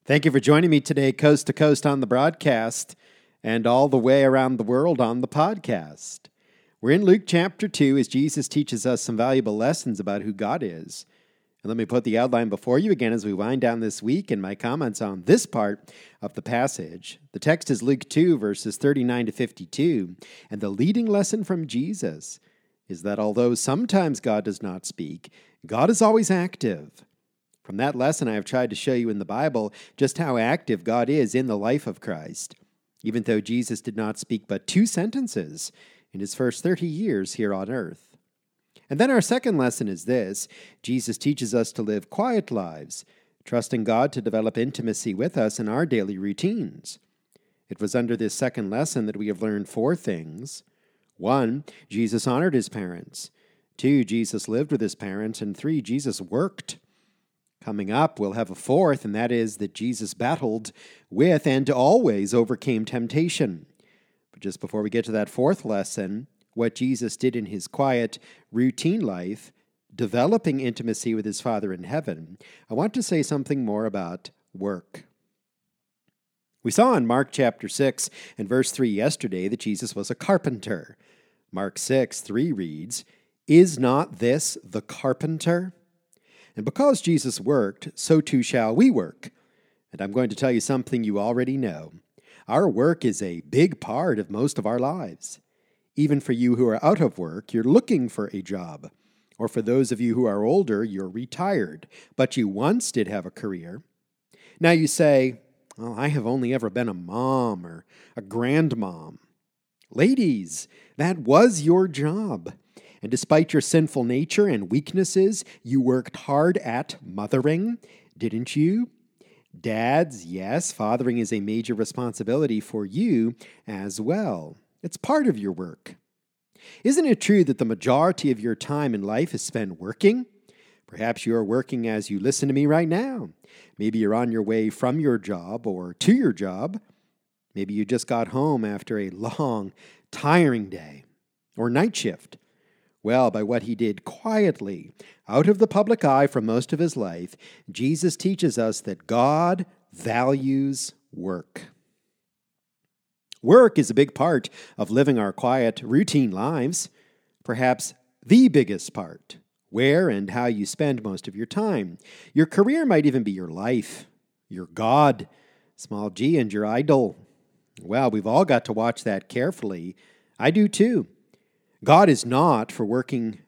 Thank you for joining me today, coast to coast on the broadcast and all the way around the world on the podcast. We're in Luke chapter 2 as Jesus teaches us some valuable lessons about who God is. And let me put the outline before you again as we wind down this week and my comments on this part of the passage. The text is Luke 2, verses 39 to 52, and the leading lesson from Jesus is that although sometimes God does not speak, God is always active. From that lesson, I have tried to show you in the Bible just how active God is in the life of Christ, even though Jesus did not speak but 2 sentences in his first 30 years here on earth. And then our second lesson is this: Jesus teaches us to live quiet lives, trusting God to develop intimacy with us in our daily routines. It was under this second lesson that we have learned 4 things. 1, Jesus honored his parents. 2, Jesus lived with his parents. And 3, Jesus worked. Coming up, we'll have a 4th, and that is that Jesus battled with and always overcame temptation. But just before we get to that 4th lesson, what Jesus did in his quiet, routine life, developing intimacy with his Father in heaven, I want to say something more about work. We saw in Mark chapter 6 and verse 3 yesterday that Jesus was a carpenter. Mark 6:3 reads, "Is not this the carpenter? And because Jesus worked, so too shall we work." And I'm going to tell you something you already know. Our work is a big part of most of our lives. Even for you who are out of work, you're looking for a job. Or for those of you who are older, you're retired, but you once did have a career. Now you say, "Well, I have only ever been a mom or a grandmom." Ladies, that was your job. And despite your sinful nature and weaknesses, you worked hard at mothering, didn't you? Dads, yes, fathering is a major responsibility for you as well. It's part of your work. Isn't it true that the majority of your time in life is spent working? Perhaps you're working as you listen to me right now. Maybe you're on your way from your job or to your job. Maybe you just got home after a long, tiring day or night shift. Well, by what he did quietly, out of the public eye for most of his life, Jesus teaches us that God values work. Work is a big part of living our quiet, routine lives, perhaps the biggest part. Where and how you spend most of your time. Your career might even be your life, your God, small g, and your idol. Well, we've all got to watch that carefully. I do too. God is not for working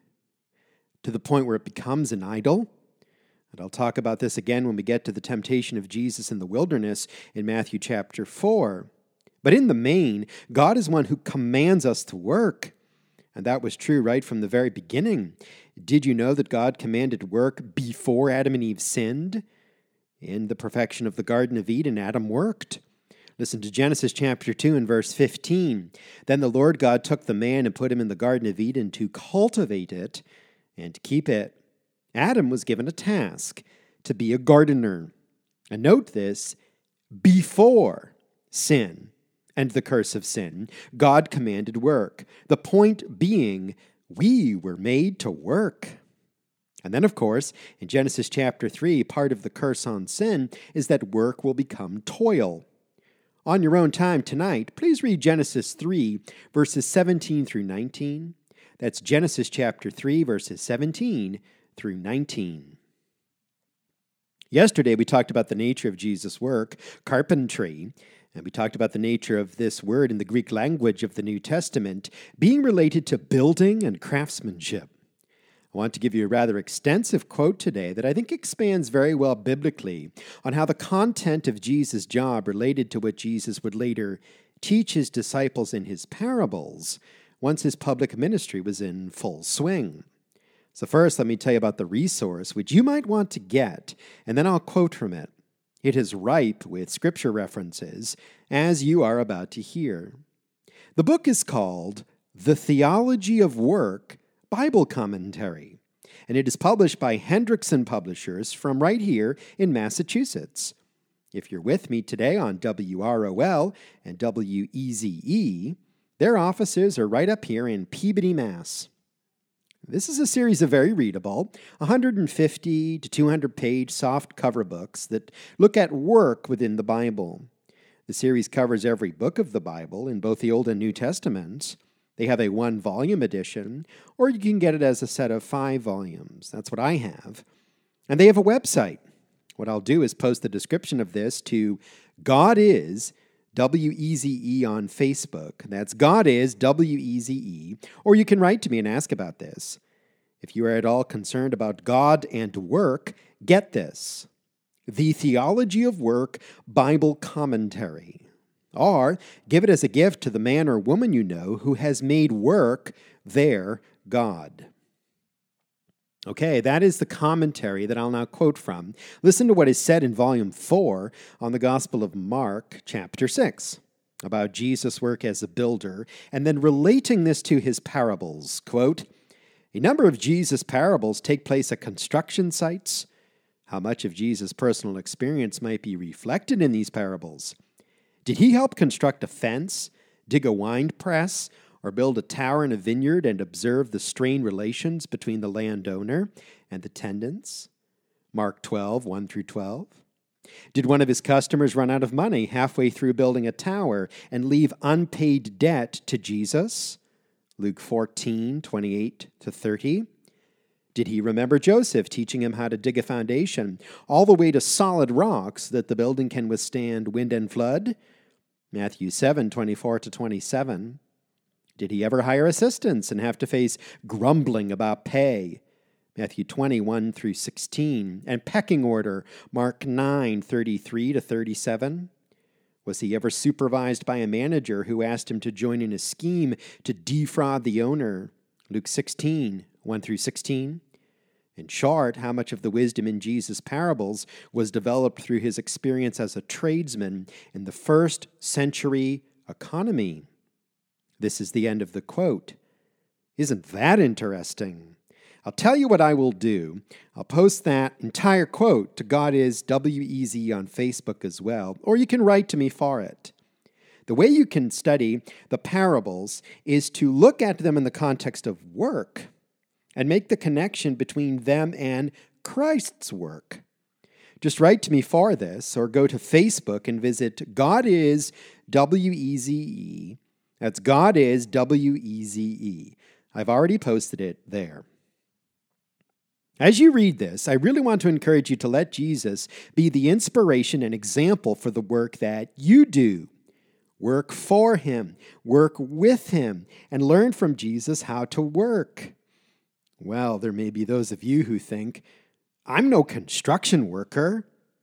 to the point where it becomes an idol. And I'll talk about this again when we get to the temptation of Jesus in the wilderness in Matthew chapter 4. But in the main, God is one who commands us to work. And that was true right from the very beginning. Did you know that God commanded work before Adam and Eve sinned? In the perfection of the Garden of Eden, Adam worked. Listen to Genesis chapter 2 and verse 15. "Then the Lord God took the man and put him in the Garden of Eden to cultivate it and keep it." Adam was given a task to be a gardener. And note this, before sin and the curse of sin, God commanded work. The point being, we were made to work. And then, of course, in Genesis chapter 3, part of the curse on sin is that work will become toil. On your own time tonight, please read Genesis 3, verses 17 through 19. That's Genesis chapter 3, verses 17 through 19. Yesterday, we talked about the nature of Jesus' work, carpentry, and we talked about the nature of this word in the Greek language of the New Testament being related to building and craftsmanship. I want to give you a rather extensive quote today that I think expands very well biblically on how the content of Jesus' job related to what Jesus would later teach his disciples in his parables once his public ministry was in full swing. So first, let me tell you about the resource which you might want to get, and then I'll quote from it. It is ripe with scripture references, as you are about to hear. The book is called The Theology of Work Bible Commentary, and it is published by Hendrickson Publishers from right here in Massachusetts. If you're with me today on WROL and WEZE, their offices are right up here in Peabody, Mass. This is a series of very readable, 150 to 200 page soft cover books that look at work within the Bible. The series covers every book of the Bible in both the Old and New Testaments. They have a 1-volume edition, or you can get it as a set of 5 volumes. That's what I have. And they have a website. What I'll do is post the description of this to God Is WEZE on Facebook. That's God Is WEZE. Or you can write to me and ask about this. If you are at all concerned about God and work, get this: The Theology of Work Bible Commentary. Or give it as a gift to the man or woman you know who has made work their God. Okay, that is the commentary that I'll now quote from. Listen to what is said in Volume 4 on the Gospel of Mark, chapter 6, about Jesus' work as a builder, and then relating this to his parables. Quote, "A number of Jesus' parables take place at construction sites. How much of Jesus' personal experience might be reflected in these parables? Did he help construct a fence, dig a wine press, or build a tower in a vineyard and observe the strained relations between the landowner and the tenants?" Mark 12, 1 through 12. "Did one of his customers run out of money halfway through building a tower and leave unpaid debt to Jesus?" Luke 14, 28 to 30. "Did he remember Joseph teaching him how to dig a foundation all the way to solid rocks so that the building can withstand wind and flood?" Matthew 7, 24 to 27. "Did he ever hire assistants and have to face grumbling about pay?" Matthew 21 through 16. And pecking order, Mark 9, 33 to 37. "Was he ever supervised by a manager who asked him to join in a scheme to defraud the owner?" Luke 16, 1 through 16. In short, how much of the wisdom in Jesus' parables was developed through his experience as a tradesman in the first century economy? This is the end of the quote. Isn't that interesting? I'll tell you what I will do. I'll post that entire quote to God Is WEZE on Facebook as well, or you can write to me for it. The way you can study the parables is to look at them in the context of work and make the connection between them and Christ's work. Just write to me for this, or go to Facebook and visit God Is WEZE. That's God Is WEZE. I've already posted it there. As you read this, I really want to encourage you to let Jesus be the inspiration and example for the work that you do. Work for him, work with him, and learn from Jesus how to work. Well, there may be those of you who think, I'm no construction worker.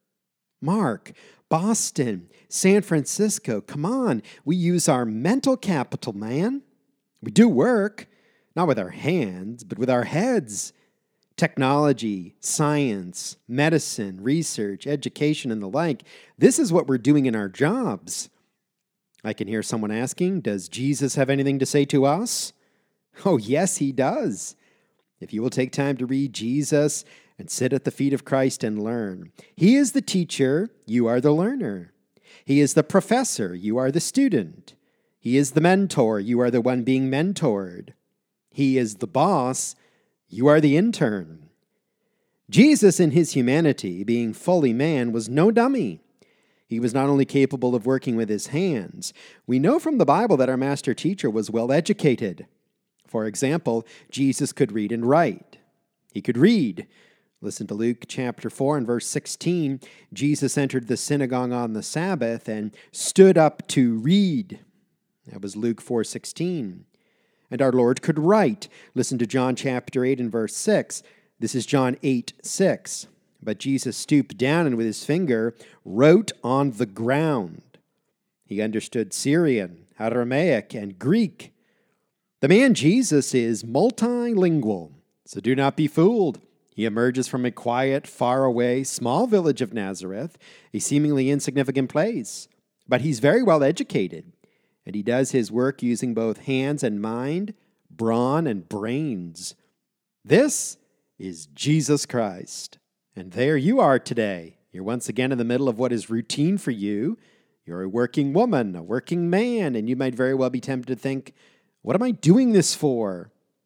Mark, Boston, San Francisco, come on, we use our mental capital, man. We do work, not with our hands, but with our heads. Technology, science, medicine, research, education, and the like, this is what we're doing in our jobs. I can hear someone asking, does Jesus have anything to say to us? Oh, yes, he does. If you will take time to read Jesus and sit at the feet of Christ and learn. He is the teacher, you are the learner. He is the professor, you are the student. He is the mentor, you are the one being mentored. He is the boss, you are the intern. Jesus, in his humanity, being fully man, was no dummy. He was not only capable of working with his hands. We know from the Bible that our master teacher was well educated. For example, Jesus could read and write. He could read. Listen to Luke chapter 4 and verse 16. Jesus entered the synagogue on the Sabbath and stood up to read. That was Luke 4:16. And our Lord could write. Listen to John chapter 8 and verse 6. This is John 8:6. But Jesus stooped down and with his finger wrote on the ground. He understood Syrian, Aramaic, and Greek. The man Jesus is multilingual, so do not be fooled. He emerges from a quiet, faraway, small village of Nazareth, a seemingly insignificant place. But he's very well educated, and he does his work using both hands and mind, brawn and brains. This is Jesus Christ. And there you are today. You're once again in the middle of what is routine for you. You're a working woman, a working man, and you might very well be tempted to think, what am I doing this for?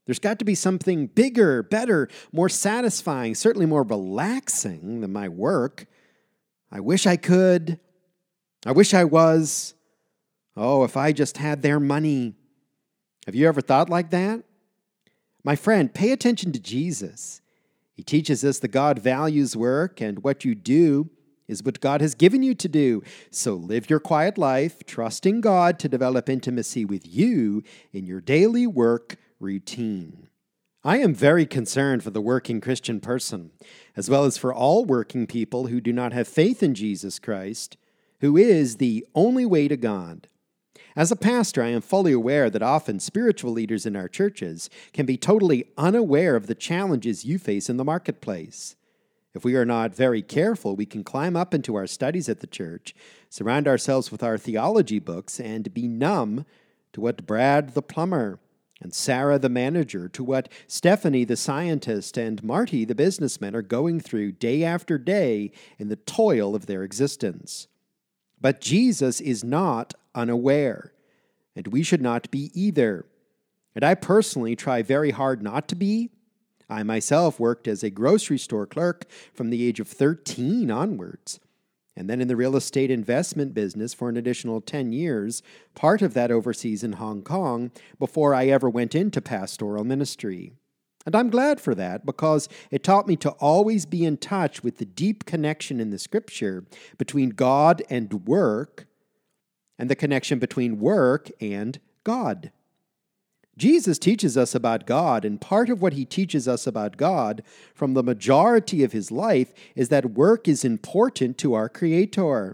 There's got to be something bigger, better, more satisfying, certainly more relaxing than my work. I wish I could. I wish I was. Oh, if I just had their money. Have you ever thought like that? My friend, pay attention to Jesus. He teaches us that God values work, and what you do is what God has given you to do. So live your quiet life, trusting God to develop intimacy with you in your daily work routine. I am very concerned for the working Christian person, as well as for all working people who do not have faith in Jesus Christ, who is the only way to God. As a pastor, I am fully aware that often spiritual leaders in our churches can be totally unaware of the challenges you face in the marketplace. If we are not very careful, we can climb up into our studies at the church, surround ourselves with our theology books, and be numb to what Brad the plumber and Sarah the manager, to what Stephanie the scientist and Marty the businessman are going through day after day in the toil of their existence. But Jesus is not unaware, and we should not be either. And I personally try very hard not to be. I myself worked as a grocery store clerk from the age of 13 onwards, and then in the real estate investment business for an additional 10 years, part of that overseas in Hong Kong, before I ever went into pastoral ministry. And I'm glad for that, because it taught me to always be in touch with the deep connection in the Scripture between God and work, and the connection between work and God. Jesus teaches us about God, and part of what he teaches us about God from the majority of his life is that work is important to our Creator.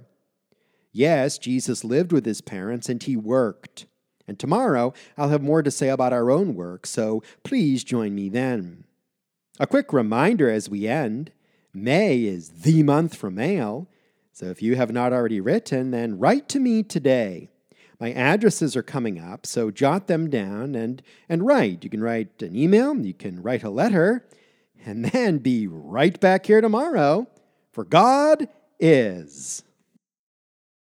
Yes, Jesus lived with his parents and he worked. And tomorrow, I'll have more to say about our own work, so please join me then. A quick reminder as we end, May is the month for mail, so if you have not already written, then write to me today. My addresses are coming up, so jot them down and write. You can write an email, you can write a letter, and then be right back here tomorrow, for God is.